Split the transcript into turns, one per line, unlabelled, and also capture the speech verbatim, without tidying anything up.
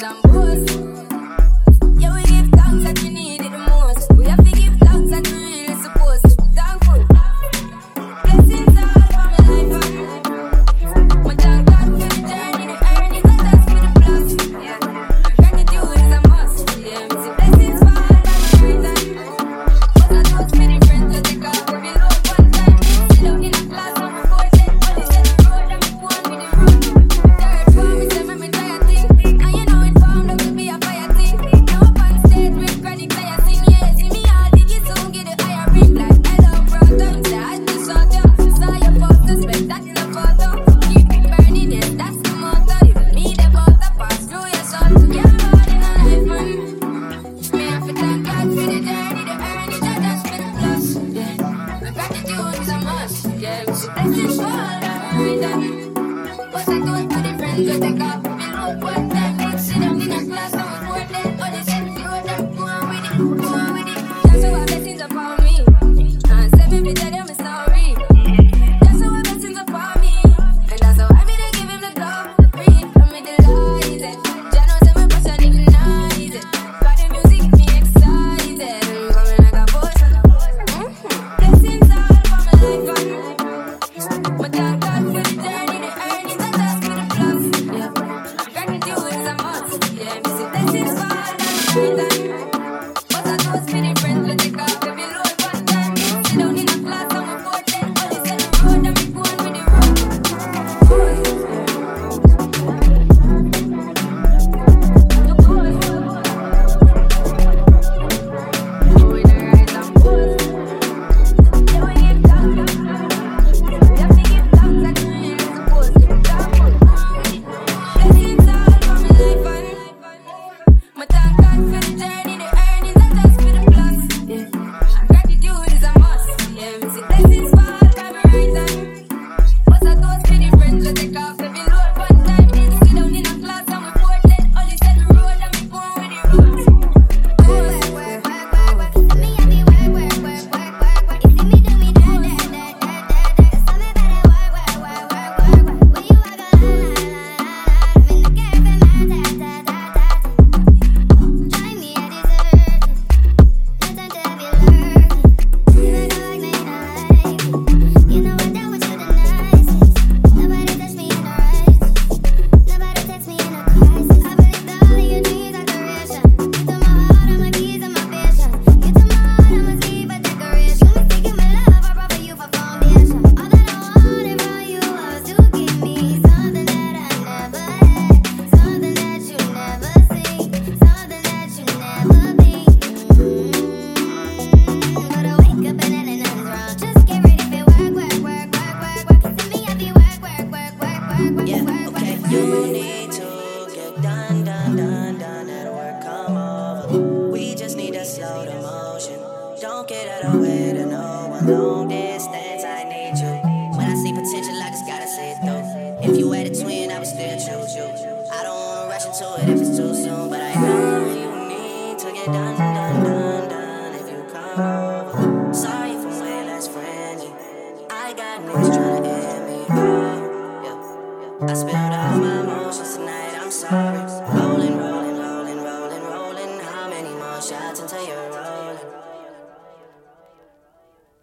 and boast. Yeah, we give thanks that we need it the most. We have to give thanks that we really supposed to be thankful. Blessings all for my life and my thank God for the journey, the earnings, and that's for the plus. Yeah, gratitude is a must. Yeah, we see blessings fall on my right hand. But I know it's many friends that take off every load one time. Sit down in a class on my board, then all this set the road and me go on with the road. Third form, me say me me try a thing, and you know it bound up to be a fire thing. Now up on stage with chronic fire sing, yeah, see me all dig it soon, get the higher ring like hello brother. Say I just saw you, saw your photo, spent that in a photo. Keep it burning, yes, that's the motto. Even me the butter pass through your soul. Yeah, I'm all in a life, man. Me have to thank God for the journey, the earnings, and that's for the plus. Yeah, my gratitude is a must. Yeah, we see blessings fall on my right hand. But I do it for the friends that take off every load one time. Sit down in a class on my board, then all this set the road and go on with it, go on with it. That's how our blessings upon me. And say me be tell them a story. That's how our blessings upon me. And that's how I be to give him the glory. From me delighted. Jah knows that my passion ignited. Got the music get me excited. Coming like a boss. Mm-hmm. Blessings all for my life and my thank God for the journey, the earnings, and that's for the plus. Yeah, gratitude is a must. Yeah, me see blessings fall on my right hand. But I know it's many friends that take off every load one time. Sit down in a class on my board, then all this set the road and me go on with the road. The boys, we the rise and boast. Yeah, we give thanks. We have to give thanks that we really supposed to be thankful. Blessings all for my life and my thank God for the journey, the earnings, and that's for the plus. Yeah, gratitude is a must. Yeah, we see blessings fall by my right hand. But I those many friends that take off every load one time. Sit down in a class on my board, then all this set the road and me go on with the road. Work, work, work, work, work. See me happy, work, work, work, work, work, work. You see me do me da da da da da da. So me better work, work, work, work, work, work. When you walk on la la la la la, when the girl from my da da da da. Try me, I deserve it. No time to have you lurking. You ain't no like me, I like it. You know I'm down with you the nicest. Nobody touch me in a rise. Nobody text me in a crisis. I believe that all of your dreams are duration. You took my heart, I'm a keys and my passion. You took my heart, I'm a sleep a decoration. You mistaken my love, I brought for you for foundation. All that I wanted from you was to give me something that I never had, something that you never see, something that you never be. But I wake up and then nothing's wrong. Just get ready for work, work, work, work, work, work. You see me happy, work, work, work, work, work, work,
Yeah,
work,
okay.
work,
You
work.
need to get done, done, done, done. That work come over. We just need to slow the motion. Don't get out of way to no one. Long distance, I need you. When I see potential, I just gotta see it through. If you had a twin, I would still choose you. I don't wanna rush into it if it's too soon, but I know you need to get done, done, done, done. If you come over, sorry if I'm way less friendly. I got niggas tryna end me off. Yeah. I spilled all my emotions tonight, I'm sorry. Rolling, rolling.